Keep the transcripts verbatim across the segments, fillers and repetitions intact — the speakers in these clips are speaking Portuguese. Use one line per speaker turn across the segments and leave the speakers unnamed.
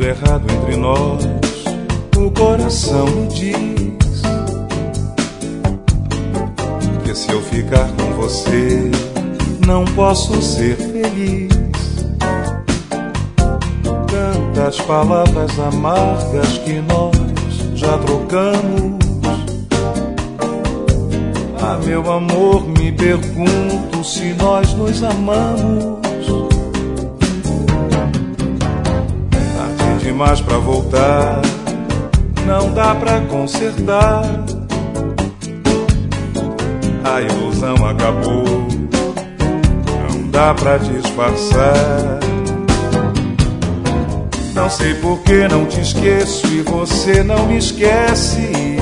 tudo errado entre nós. O coração me diz que se eu ficar com você não posso ser feliz. Tantas palavras amargas que nós já trocamos. Ah, meu amor, me pergunto se nós nos amamos. Tarde demais pra voltar, não dá pra consertar. A ilusão acabou, não dá pra disfarçar. Não sei por que não te esqueço e você não me esquece.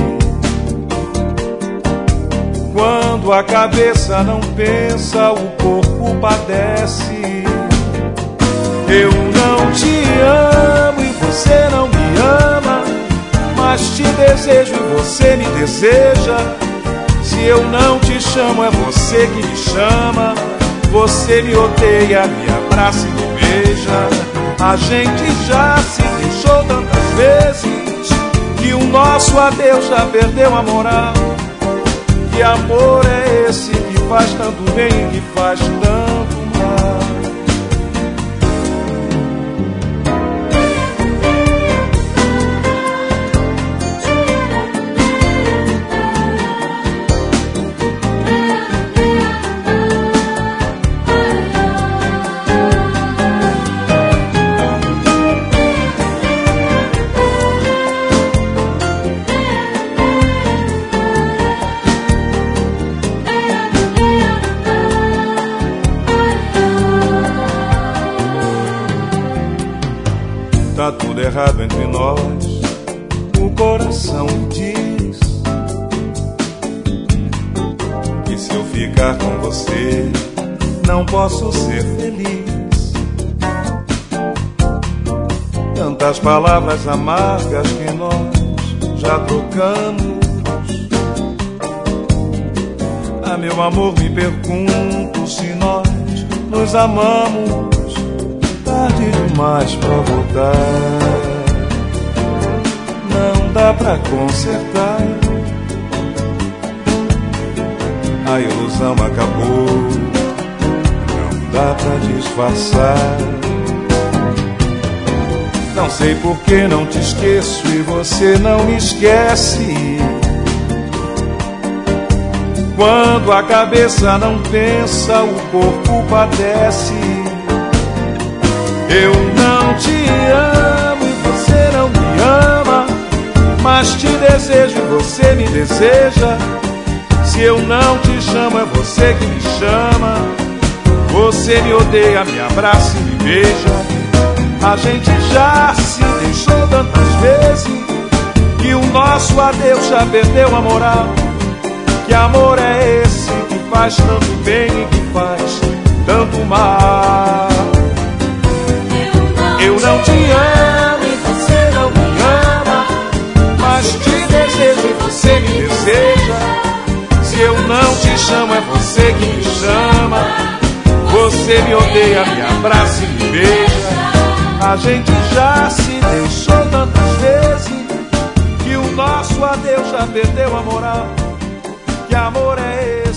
Quando a cabeça não pensa, o corpo padece. Eu não te amo e você não me ama, mas te desejo e você me deseja. Se eu não te chamo, é você que me chama. Você me odeia, me abraça e me beija. A gente já se deixou tantas vezes que o nosso adeus já perdeu a moral. Que amor é esse que faz tanto bem e que faz tanto mal? Tá tudo errado entre nós, o coração me diz que se eu ficar com você não posso ser feliz. Tantas palavras amargas que nós já trocamos. Ah, meu amor, me pergunto se nós nos amamos. Tarde demais pra voltar, não dá pra consertar. A ilusão acabou, não dá pra disfarçar. Não sei por que não te esqueço e você não me esquece. Quando a cabeça não pensa, o corpo padece. Eu não te amo e você não me ama, mas te desejo e você me deseja. Se eu não te chamo, é você que me chama. Você me odeia, me abraça e me beija. A gente já se deixou tantas vezes que o nosso adeus já perdeu a moral. Que amor é esse que faz tanto bem e que faz tanto mal? Eu não te amo e você não me ama, mas te desejo e você me deseja. Se eu não te chamo, é você que me chama. Você me odeia, me abraça e me beija. A gente já se deixou tantas vezes que o nosso adeus já perdeu a moral. Que amor é esse?